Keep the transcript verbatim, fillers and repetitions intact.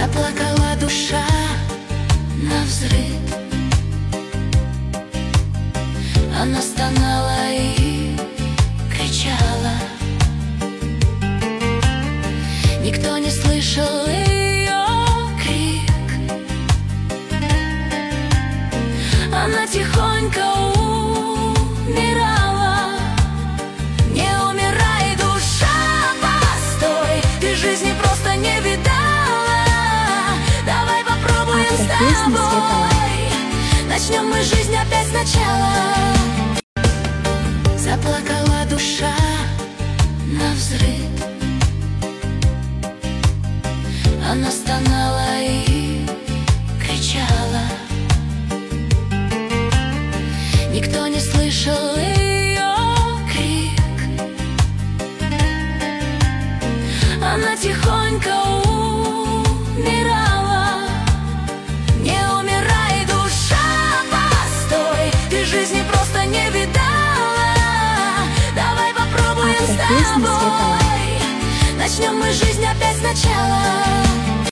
Заплакала душа навзрыд, она стонала и кричала. Никто не слышал ее крик. Она тихонько умирала. Не умирай, душа, постой, ты жизни просто не видала. Давай попробуем с тобой, начнем мы жизнь опять сначала. Заплакала душа навзрыд, она стонала и кричала. Никто не слышал ее крик. Она тихонько умирала. Не умирай, душа, постой, ты жизни просто не видала. Давай попробуем с тобой, начнем мы жизнь опять сначала.